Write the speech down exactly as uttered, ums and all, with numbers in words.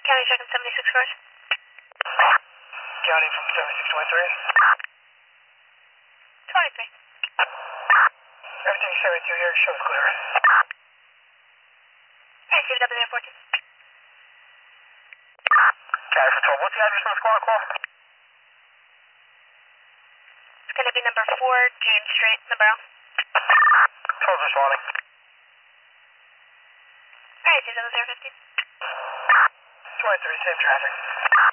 County checking seventy-six cars. County from seventy-six twenty-three. twenty-three. Everything seventy-two here shows clear. Hey, C W there, fourteen. County for twelve. What's the address on the squad call? It's going to be number four, James Street, in the Borough. twelve responding. Hey, C W there, fifteen. twenty-three, same traffic.